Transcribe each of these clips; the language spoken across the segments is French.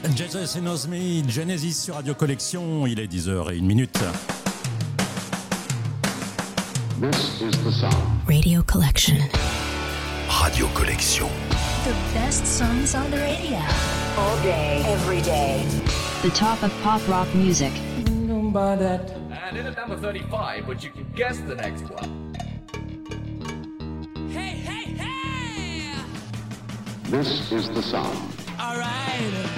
Jesus Knows Me, Genesis sur Radio Collection, il est 10h01. This is the sound. Radio Collection. Radio Collection. The best songs on the radio. All day, every day. The top of pop rock music. And in at number 35, but you can guess the next one. Hey, hey, hey! This is the sound. All right.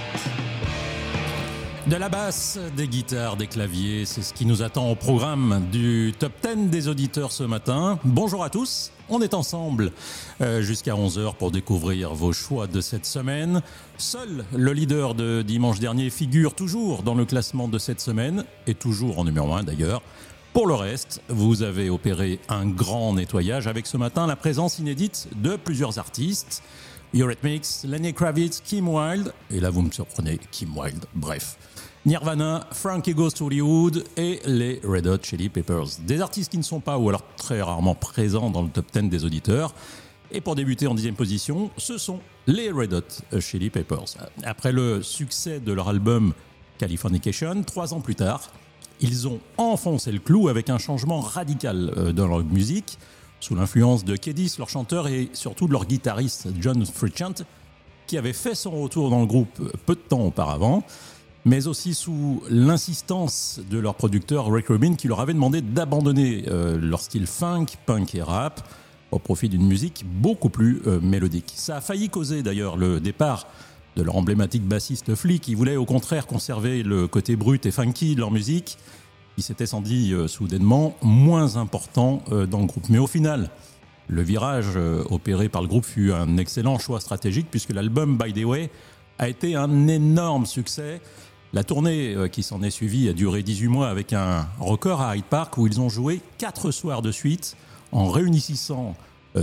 De la basse, des guitares, des claviers, c'est ce qui nous attend au programme du Top 10 des auditeurs ce matin. Bonjour à tous, on est ensemble jusqu'à 11h pour découvrir vos choix de cette semaine. Seul le leader de dimanche dernier figure toujours dans le classement de cette semaine, et toujours en numéro 1 d'ailleurs. Pour le reste, vous avez opéré un grand nettoyage avec ce matin la présence inédite de plusieurs artistes. Eurythmics, Lenny Kravitz, Kim Wilde, et là vous me surprenez, Kim Wilde, bref. Nirvana, Frankie Goes to Hollywood et les Red Hot Chili Peppers. Des artistes qui ne sont pas ou alors très rarement présents dans le top 10 des auditeurs. Et pour débuter en 10e position, ce sont les Red Hot Chili Peppers. Après le succès de leur album Californication, 3 ans plus tard, ils ont enfoncé le clou avec un changement radical dans leur musique, sous l'influence de Kedis, leur chanteur, et surtout de leur guitariste John Frusciante, qui avait fait son retour dans le groupe peu de temps auparavant, mais aussi sous l'insistance de leur producteur Rick Rubin, qui leur avait demandé d'abandonner leur style funk, punk et rap au profit d'une musique beaucoup plus mélodique. Ça a failli causer d'ailleurs le départ de leur emblématique bassiste Flea, qui voulait au contraire conserver le côté brut et funky de leur musique, qui s'était sans dit soudainement moins important dans le groupe. Mais au final, le virage opéré par le groupe fut un excellent choix stratégique, puisque l'album By the Way a été un énorme succès. La tournée qui s'en est suivie a duré 18 mois avec un record à Hyde Park, où ils ont joué 4 soirs de suite en réunissant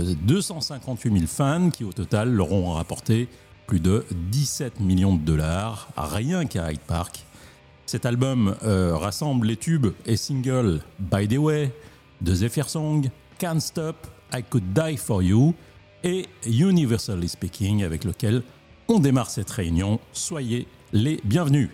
258 000 fans qui au total leur ont rapporté plus de 17 millions de dollars rien qu'à Hyde Park. Cet album rassemble les tubes et singles By the Way, The Zephyr Song, Can't Stop, I Could Die For You et Universally Speaking, avec lequel on démarre cette réunion. Soyez les bienvenus.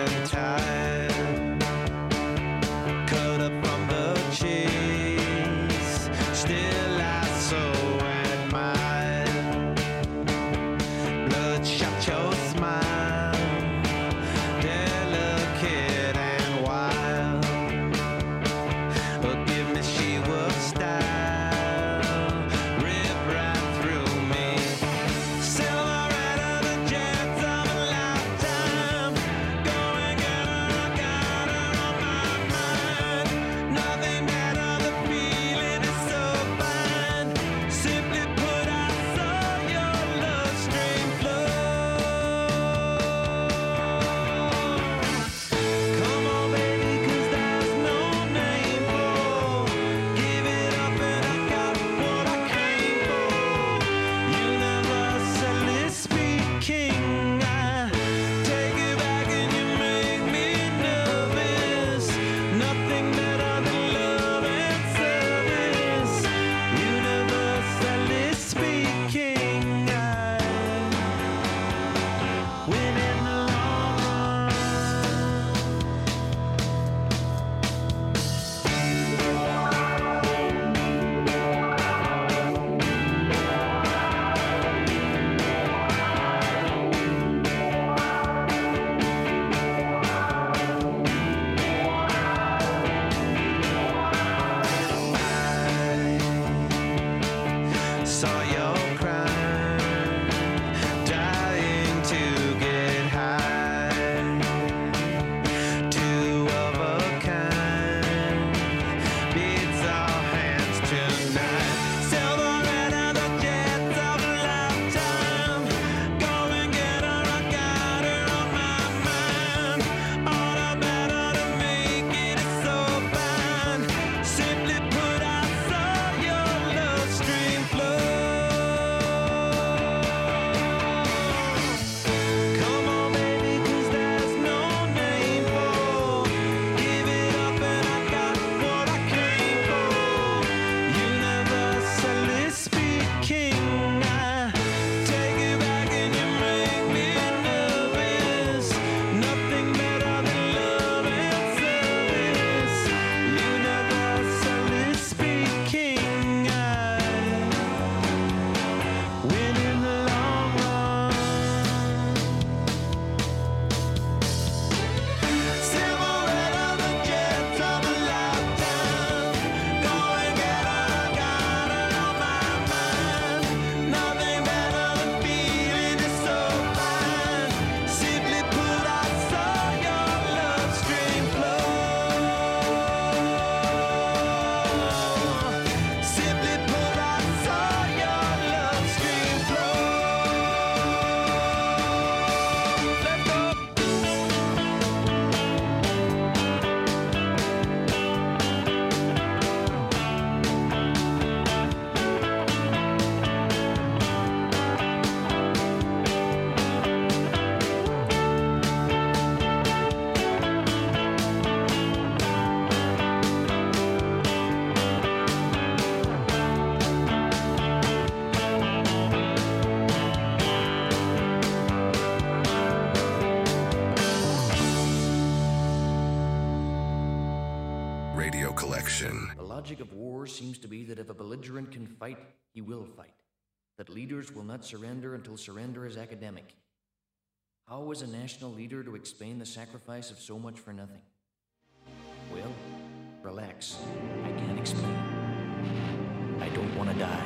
Cut up from the cheese. Radio Collection. The logic of war seems to be that if a belligerent can fight, he will fight. That leaders will not surrender until surrender is academic. How is a national leader to explain the sacrifice of so much for nothing? Well, relax. I can't explain. I don't want to die.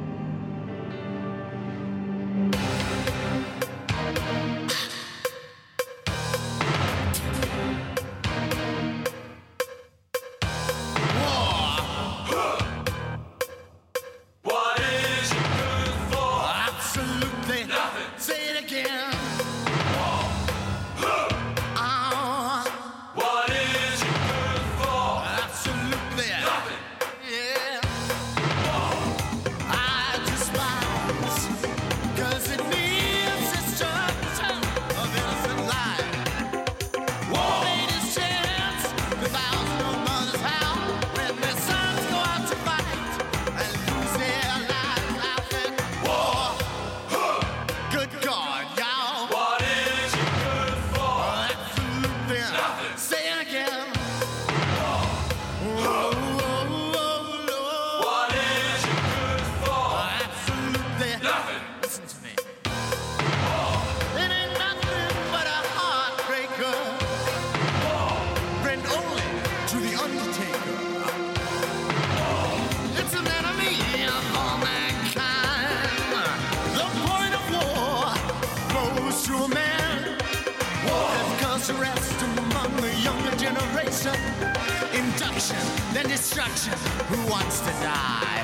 Induction, then destruction. Who wants to die?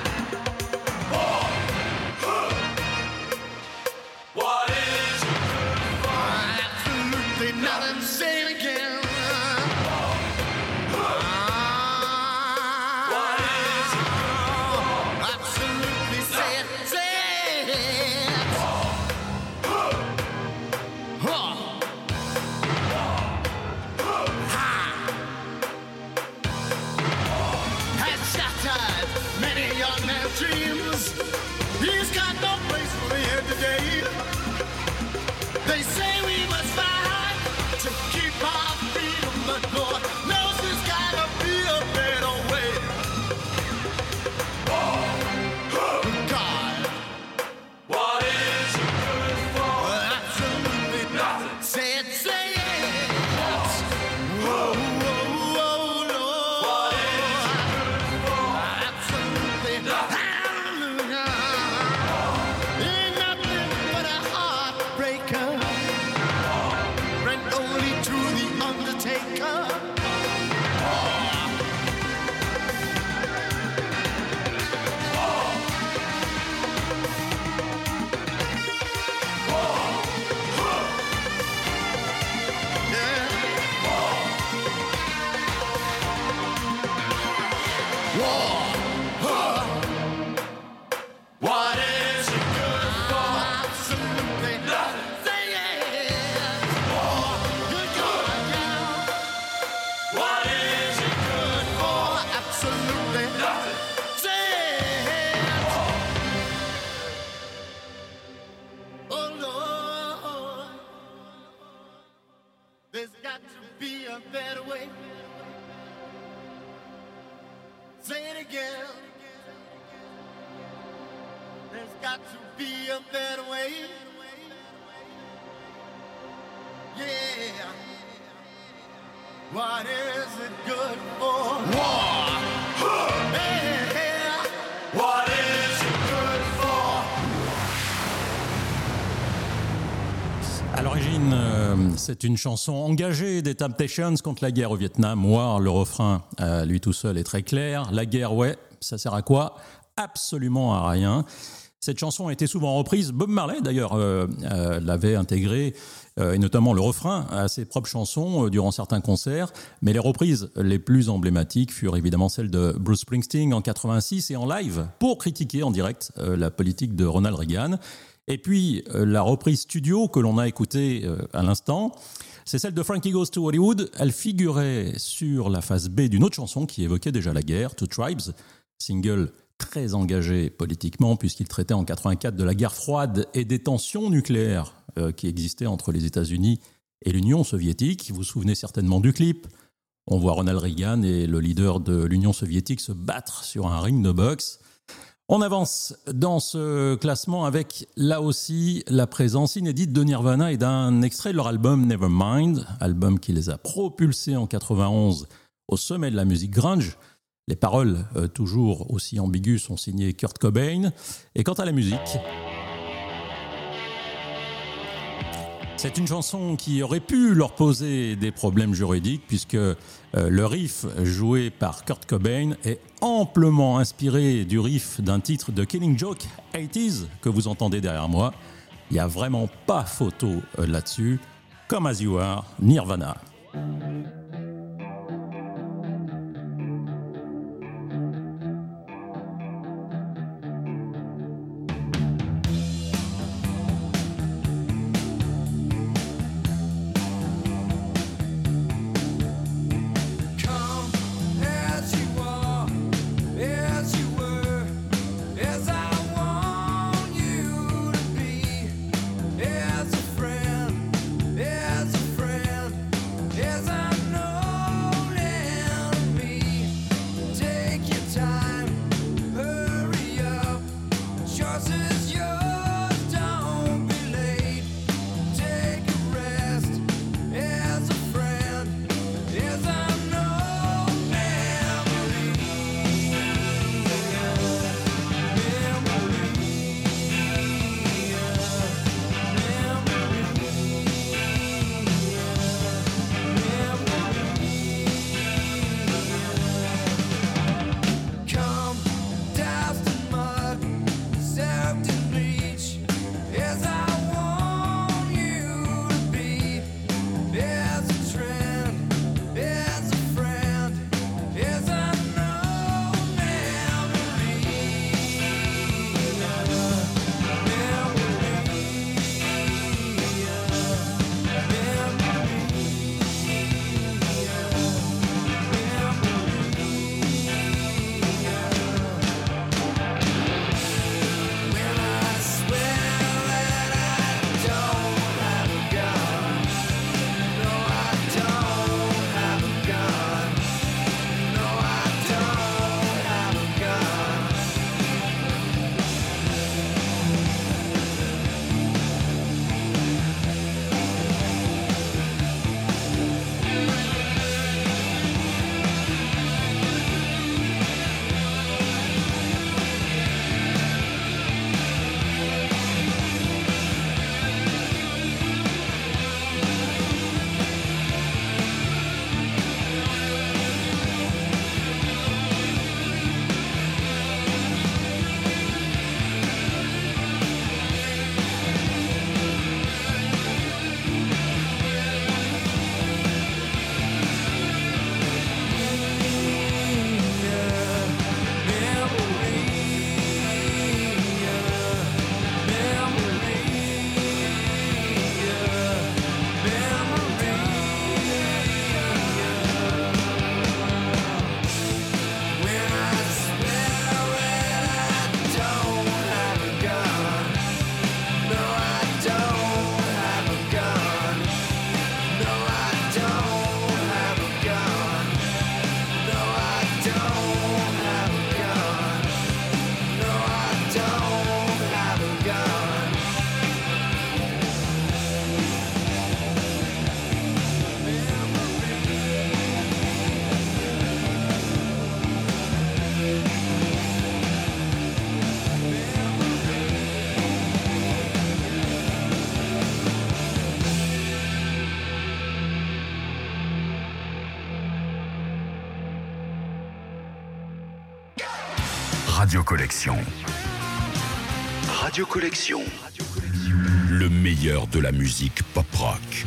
What is it good for? Absolutely nothing. Say it again. What is it good for? Absolutely say it. Say it. Dreams. He's got no place for the end today. They say we must fight to keep our freedom, but Lord knows there's gotta be a better way. God, what is it good for? Absolutely nothing. Say it, say it. Whoa, whoa, whoa, Lord. What is it good for? Absolutely nothing. There's got to be a better way. Say it again. There's got to be a better way. Yeah. What is it good for? War. Yeah. What is it good for? À l'origine, c'est une chanson engagée des Temptations contre la guerre au Vietnam. War, le refrain, lui tout seul, est très clair. La guerre, ouais, ça sert à quoi ? Absolument à rien. Cette chanson a été souvent reprise. Bob Marley, d'ailleurs, l'avait intégrée, et notamment le refrain, à ses propres chansons durant certains concerts. Mais les reprises les plus emblématiques furent évidemment celles de Bruce Springsteen en 86 et en live, pour critiquer en direct la politique de Ronald Reagan. Et puis, la reprise studio que l'on a écoutée à l'instant, c'est celle de Frankie Goes to Hollywood. Elle figurait sur la face B d'une autre chanson qui évoquait déjà la guerre, Two Tribes, single très engagé politiquement puisqu'il traitait en 84 de la guerre froide et des tensions nucléaires qui existaient entre les États-Unis et l'Union soviétique. Vous vous souvenez certainement du clip. On voit Ronald Reagan et le leader de l'Union soviétique se battre sur un ring de boxe. On avance dans ce classement avec, là aussi, la présence inédite de Nirvana et d'un extrait de leur album Nevermind, album qui les a propulsés en 91 au sommet de la musique grunge. Les paroles, toujours aussi ambiguës, sont signées Kurt Cobain. Et quant à la musique, c'est une chanson qui aurait pu leur poser des problèmes juridiques puisque le riff joué par Kurt Cobain est amplement inspiré du riff d'un titre de Killing Joke 80s que vous entendez derrière moi. Il n'y a vraiment pas photo là-dessus. Come As You Are, Nirvana. Radio Collection. Radio Collection. Le meilleur de la musique pop-rock.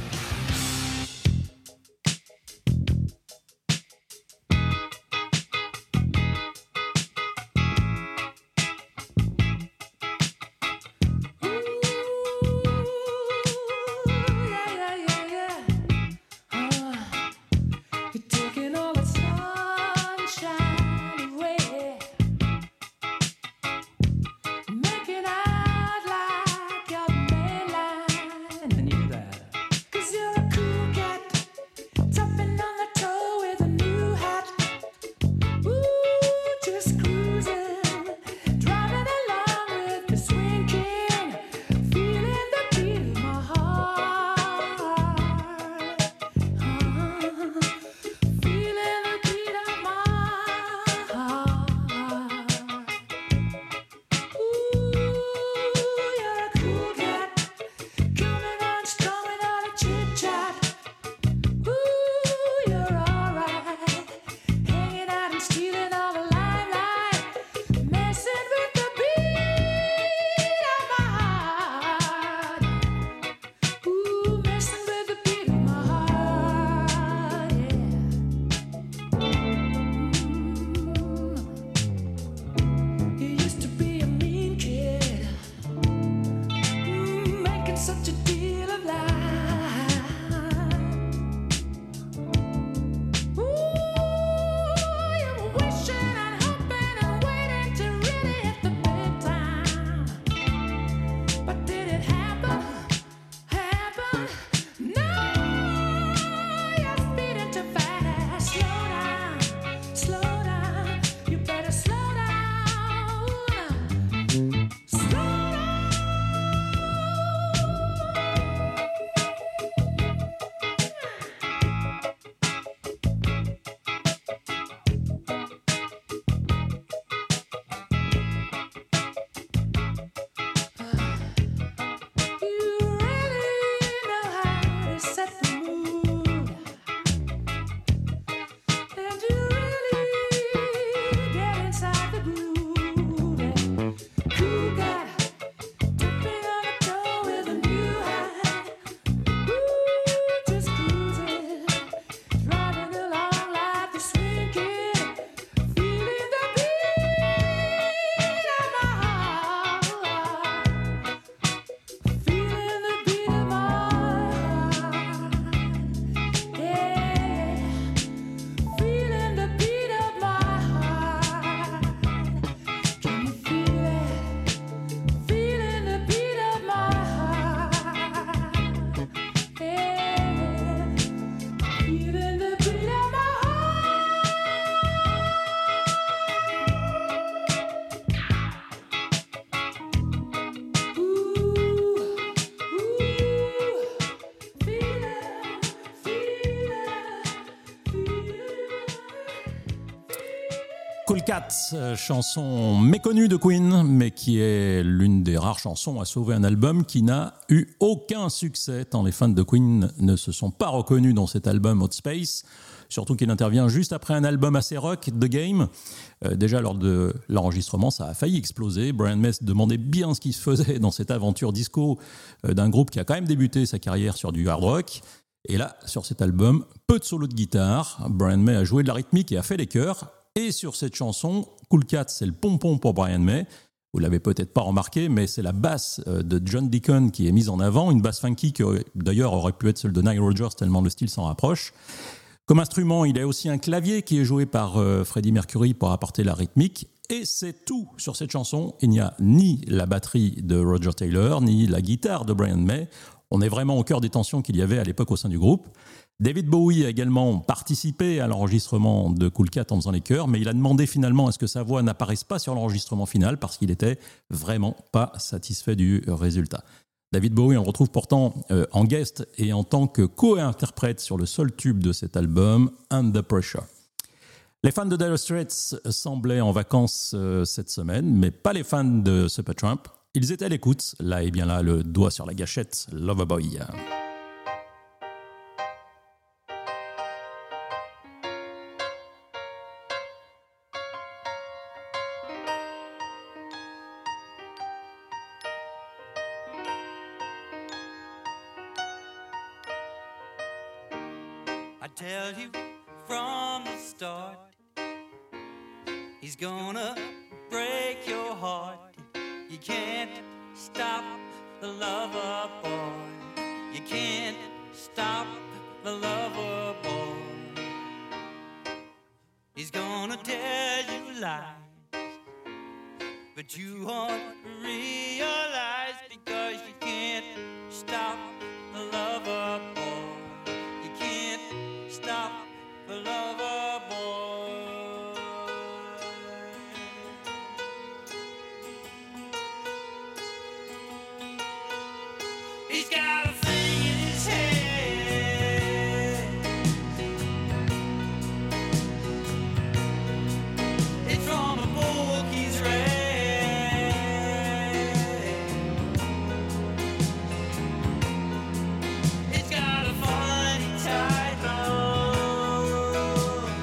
Cause you're Cool Cat, chanson méconnue de Queen, mais qui est l'une des rares chansons à sauver un album qui n'a eu aucun succès, tant les fans de Queen ne se sont pas reconnus dans cet album Hot Space, surtout qu'il intervient juste après un album assez rock, The Game. Déjà lors de l'enregistrement, ça a failli exploser. Brian May se demandait bien ce qui se faisait dans cette aventure disco d'un groupe qui a quand même débuté sa carrière sur du hard rock. Et là, sur cet album, peu de solos de guitare. Brian May a joué de la rythmique et a fait les chœurs. Et sur cette chanson, Cool Cat, c'est le pompon pour Brian May. Vous l'avez peut-être pas remarqué, mais c'est la basse de John Deacon qui est mise en avant. Une basse funky qui d'ailleurs aurait pu être celle de Nile Rodgers tellement le style s'en rapproche. Comme instrument, il y a aussi un clavier qui est joué par Freddie Mercury pour apporter la rythmique. Et c'est tout sur cette chanson. Il n'y a ni la batterie de Roger Taylor, ni la guitare de Brian May. On est vraiment au cœur des tensions qu'il y avait à l'époque au sein du groupe. David Bowie a également participé à l'enregistrement de Cool Cat en faisant les chœurs, mais il a demandé finalement à ce que sa voix n'apparaisse pas sur l'enregistrement final parce qu'il était vraiment pas satisfait du résultat. David Bowie, on le retrouve pourtant en guest et en tant que co-interprète sur le seul tube de cet album, Under Pressure. Les fans de Dire Straits semblaient en vacances cette semaine, mais pas les fans de Supertramp. Ils étaient à l'écoute, là et bien là, le doigt sur la gâchette, Loverboy. I tell you from the start, he's gonna break your heart. You can't stop the lover boy. You can't stop the lover boy. He's gonna tell you lies, but you won't realize because you can't stop the lover boy. Stop the lover boy. He's got a thing in his head. It's from a book he's read. It's got a funny title.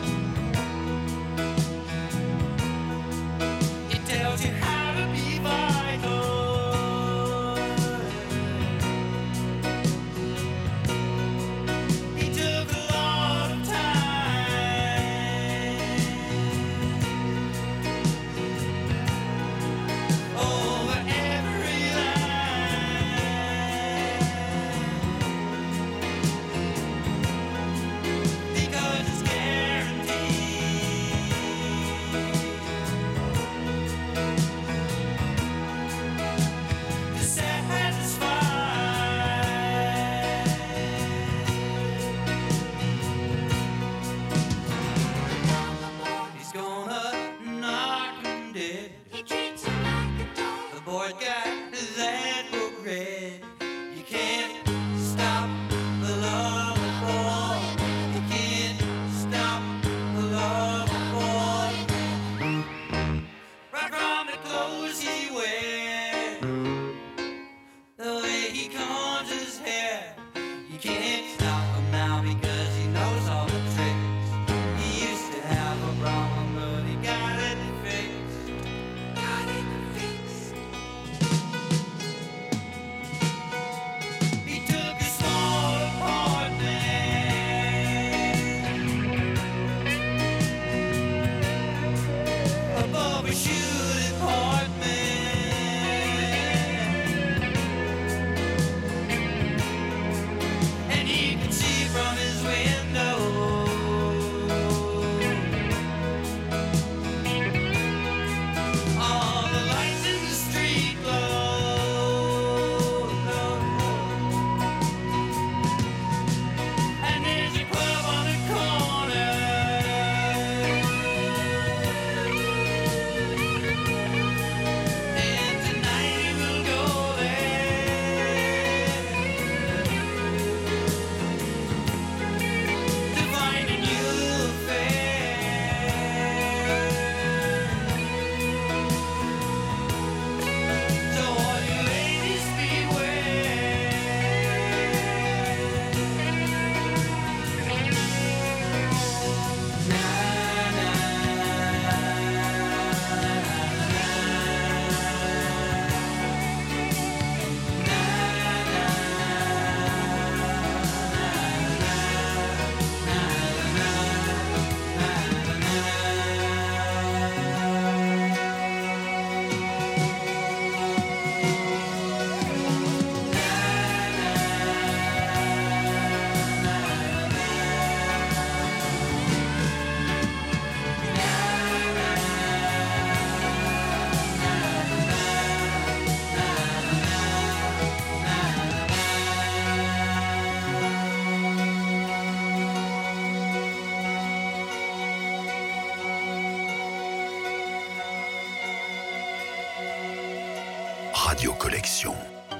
Radio Collection.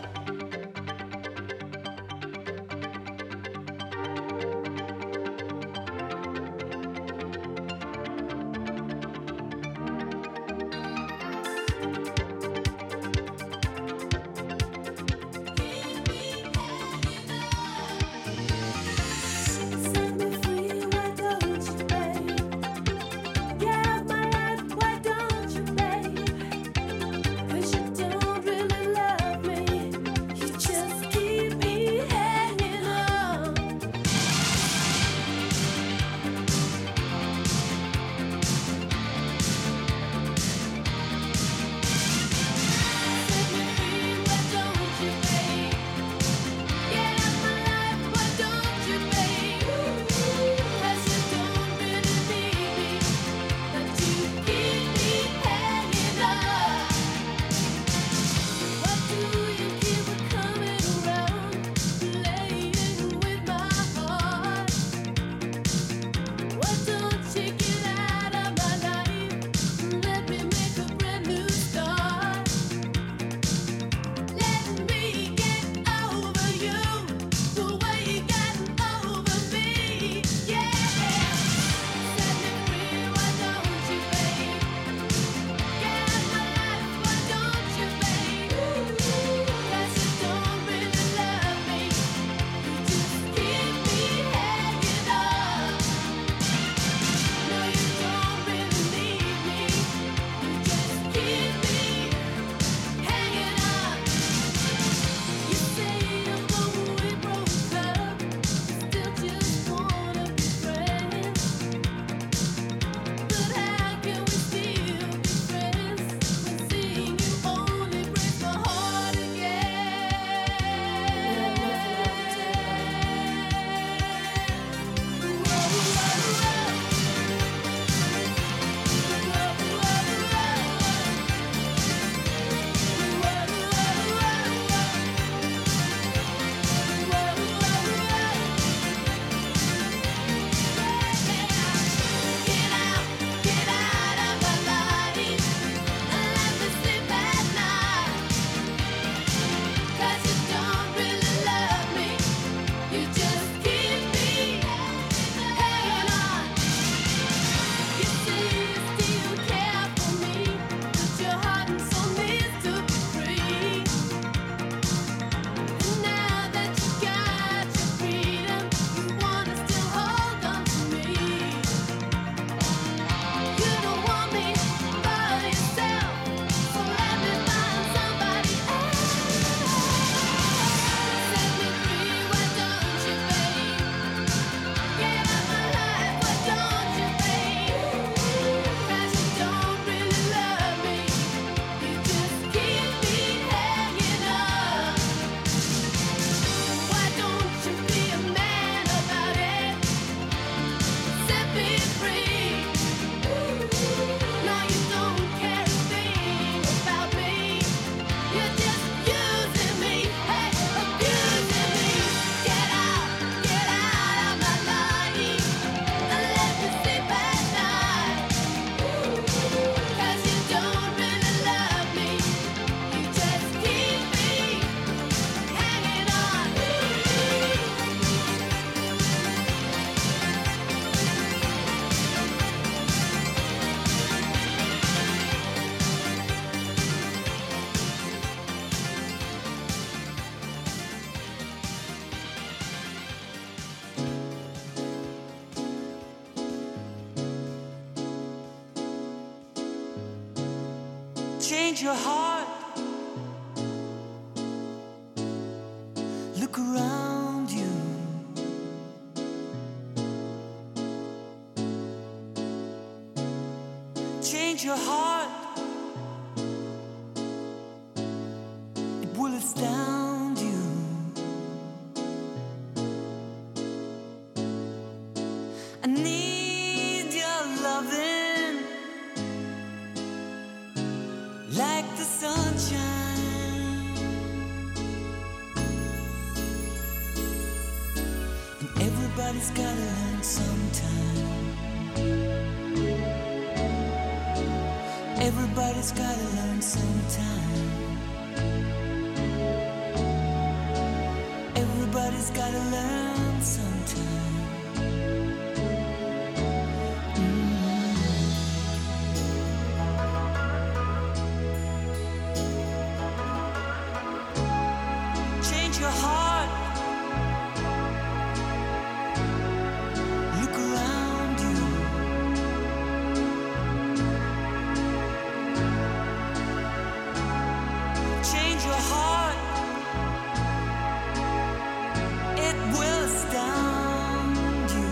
Change your heart. Look around you. Change your heart. It will astound you. I need your loving like the sunshine, and everybody's gotta learn sometime. Everybody's gotta learn sometime. Everybody's gotta learn sometime. Change your heart. Look around you. Change your heart. It will astound you.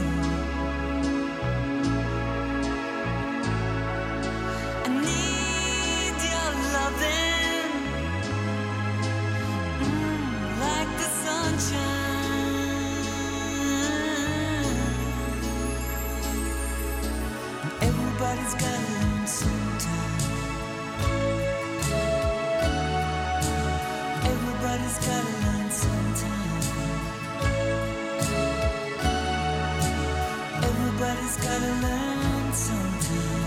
I need your loving, like the sunshine. Everybody's gotta learn sometime. Everybody's gotta learn sometime. Everybody's gotta learn sometime.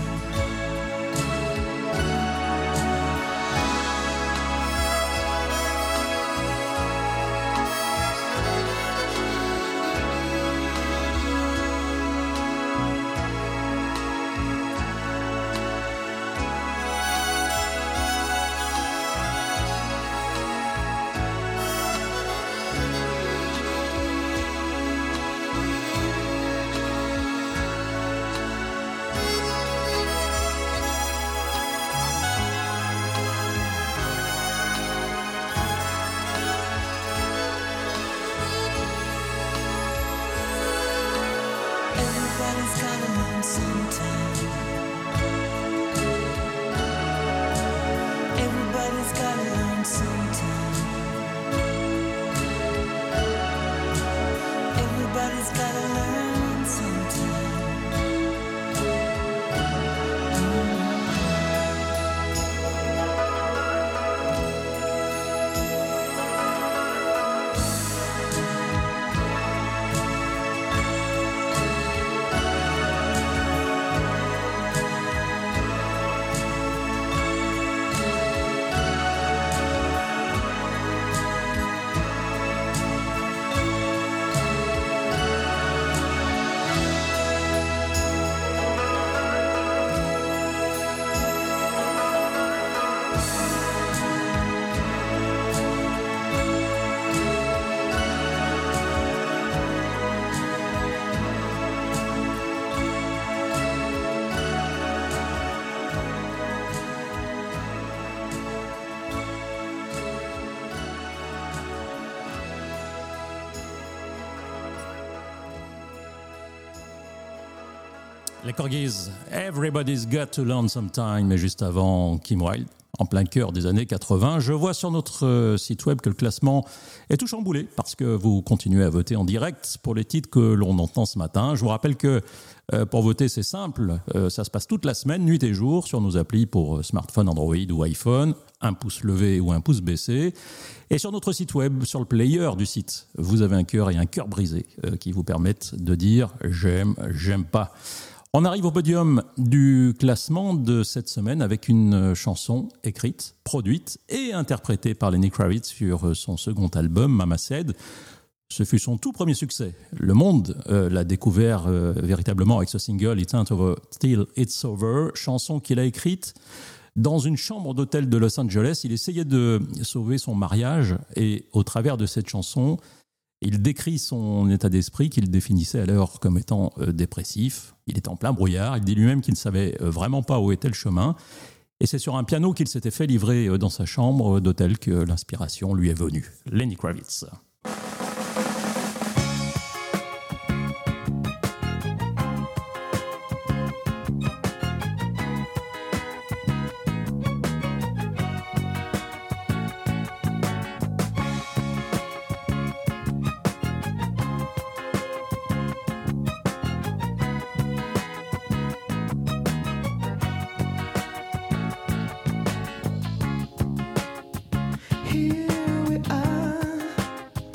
Everybody's gotta learn sometime. Everybody's gotta learn sometime. Everybody's gotta learn sometime. Les Corgis, Everybody's Got to Learn Sometime, et juste avant Kim Wilde, en plein cœur des années 80. Je vois sur notre site web que le classement est tout chamboulé parce que vous continuez à voter en direct pour les titres que l'on entend ce matin. Je vous rappelle que pour voter, c'est simple. Ça se passe toute la semaine, nuit et jour, sur nos applis pour smartphone, Android ou iPhone, un pouce levé ou un pouce baissé. Et sur notre site web, sur le player du site, vous avez un cœur et un cœur brisé qui vous permettent de dire « j'aime, j'aime pas ». On arrive au podium du classement de cette semaine avec une chanson écrite, produite et interprétée par Lenny Kravitz sur son second album, Mama Said. Ce fut son tout premier succès. Le monde l'a découvert véritablement avec ce single It Ain't Over Till It's Over, chanson qu'il a écrite dans une chambre d'hôtel de Los Angeles. Il essayait de sauver son mariage et au travers de cette chanson, il décrit son état d'esprit qu'il définissait alors comme étant dépressif. Il était en plein brouillard. Il dit lui-même qu'il ne savait vraiment pas où était le chemin. Et c'est sur un piano qu'il s'était fait livrer dans sa chambre d'hôtel que l'inspiration lui est venue. Lenny Kravitz. Here we are.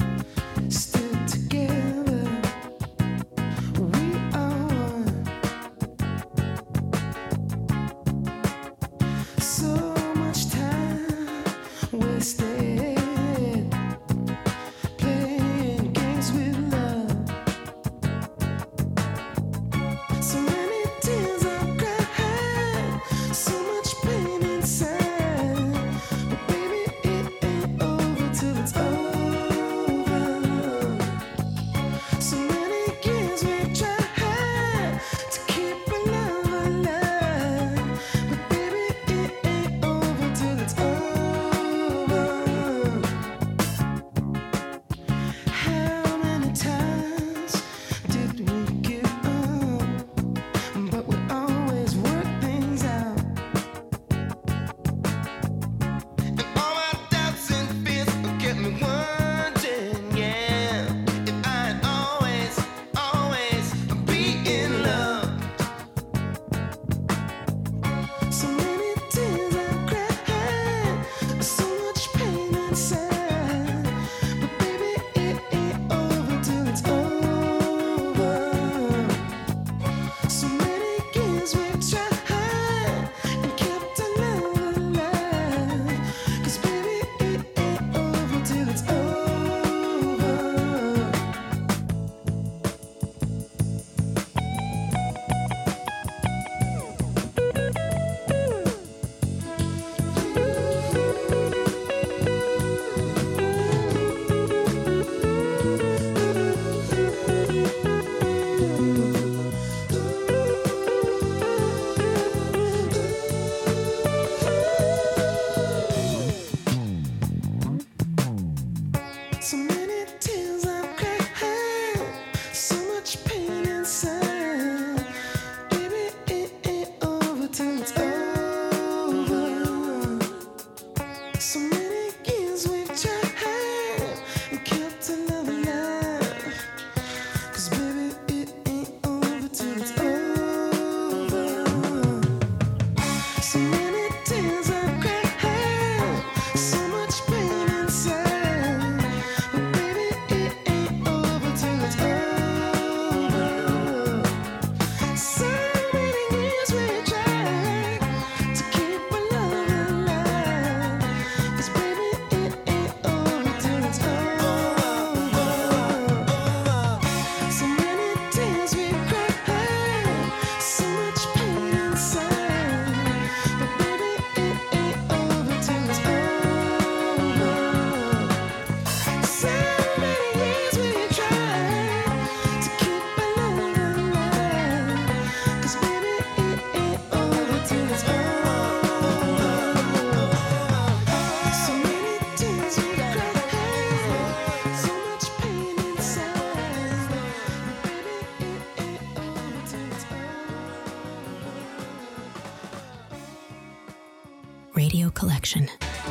Radio Collection.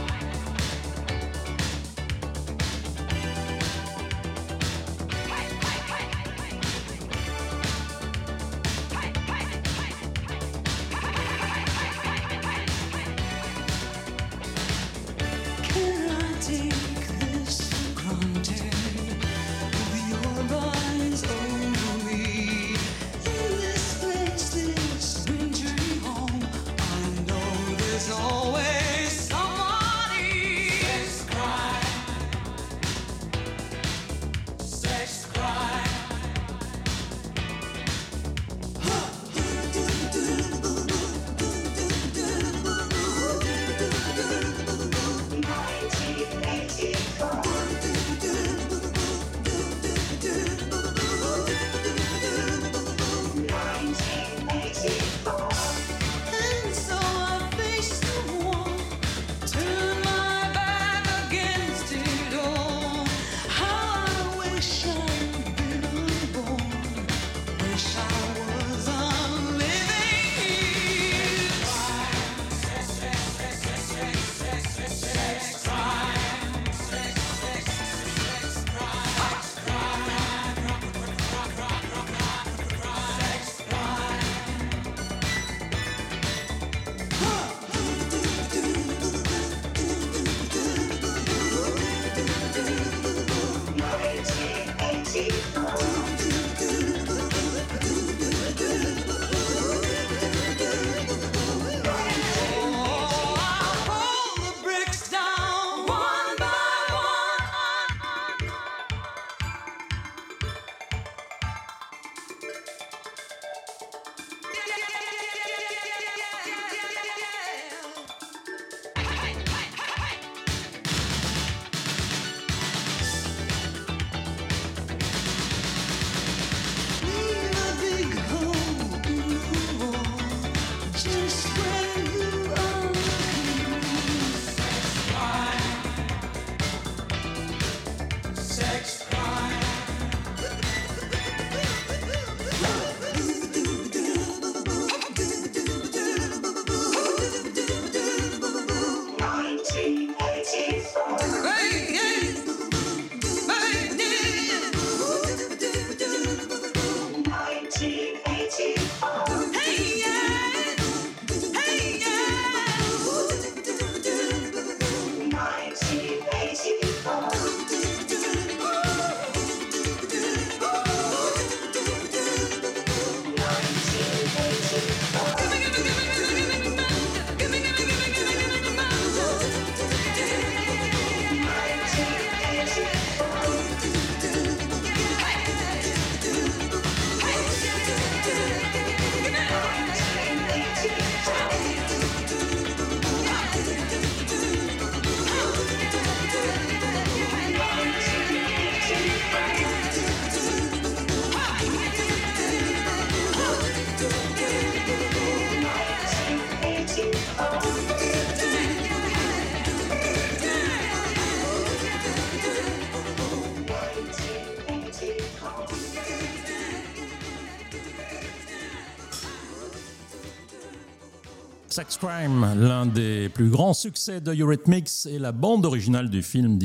Sex Crime, l'un des plus grands succès de Eurythmics et la bande originale du film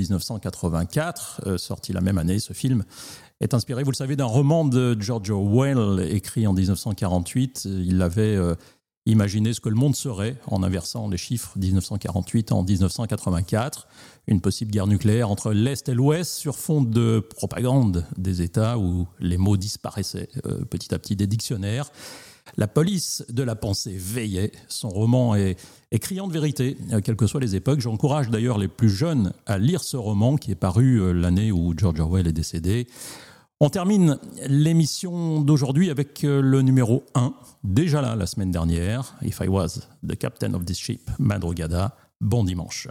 1984, sorti la même année. Ce film est inspiré, vous le savez, d'un roman de George Orwell écrit en 1948. Il avait imaginé ce que le monde serait en inversant les chiffres 1948 en 1984. Une possible guerre nucléaire entre l'Est et l'Ouest sur fond de propagande des États où les mots disparaissaient petit à petit des dictionnaires. La police de la pensée veillait. Son roman est criant de vérité, quelles que soient les époques. J'encourage d'ailleurs les plus jeunes à lire ce roman qui est paru l'année où George Orwell est décédé. On termine l'émission d'aujourd'hui avec le numéro 1, déjà là la semaine dernière. If I was the captain of this ship, Madrugada. Bon dimanche.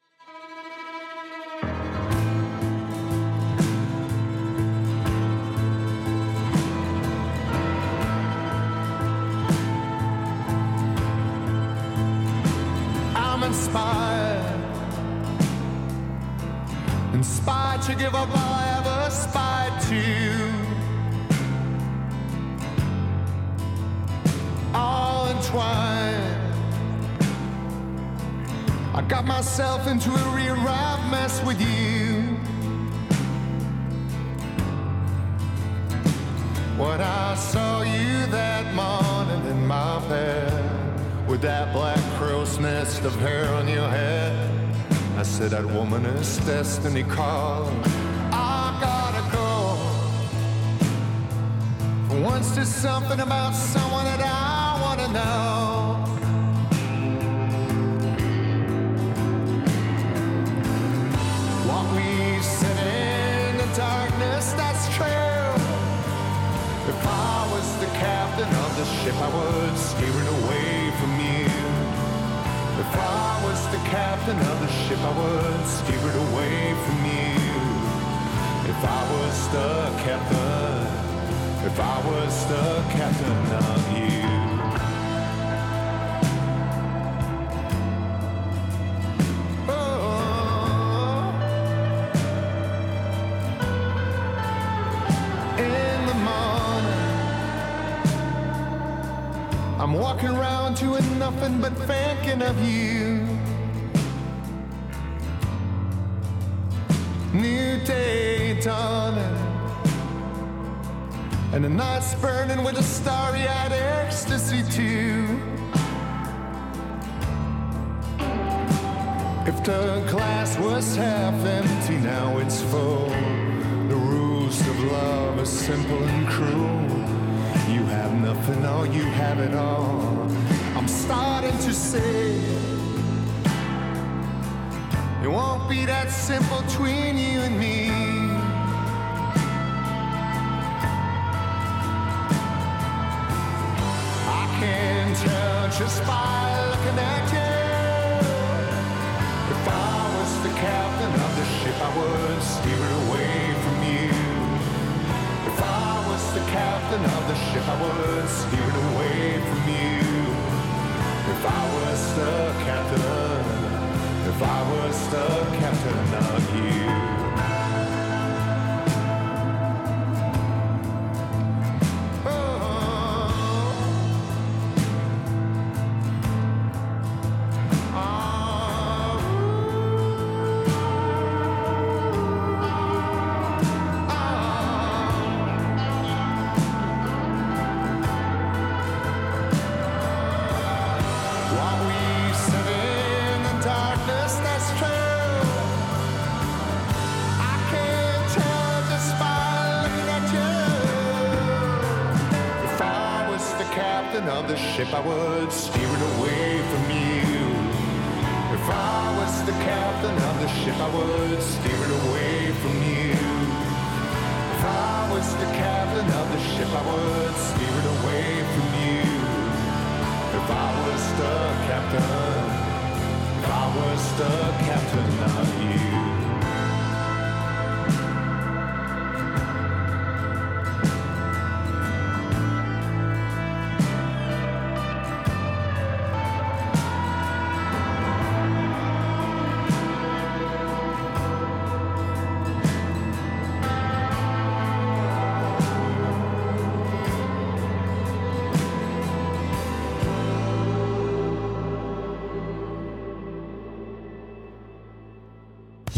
Inspired to give up all I ever aspired to. All entwined I got myself into a real rough mess with you. When I saw you that morning in my bed, with that black crow's nest of hair on your head, I said that woman is destiny calling. I gotta go. For once there's something about someone that I wanna know. What we said in the darkness, that's true. If I was the captain of the ship, I would steer it away from you. If I was the captain of the ship, I would steer it away from you. If I was the captain, if I was the captain of you. I'm walking around doing nothing but thinking of you. New day dawning, and the night's burning with a starry-eyed ecstasy too. If the glass was half empty, now it's full. The rules of love are simple and cruel. You have nothing or you have it all. I'm starting to say it won't be that simple between you and me. I can tell just by looking at you. If I was the captain of the ship, I would steer it away from you. If I was the captain of the ship, I would steer it away from you. If I was the captain, if I was the captain of you. Of the ship, I would steer it away from you. If I was the captain of the ship, I would steer it away from you. If I was the captain of the ship, I would steer it away from you.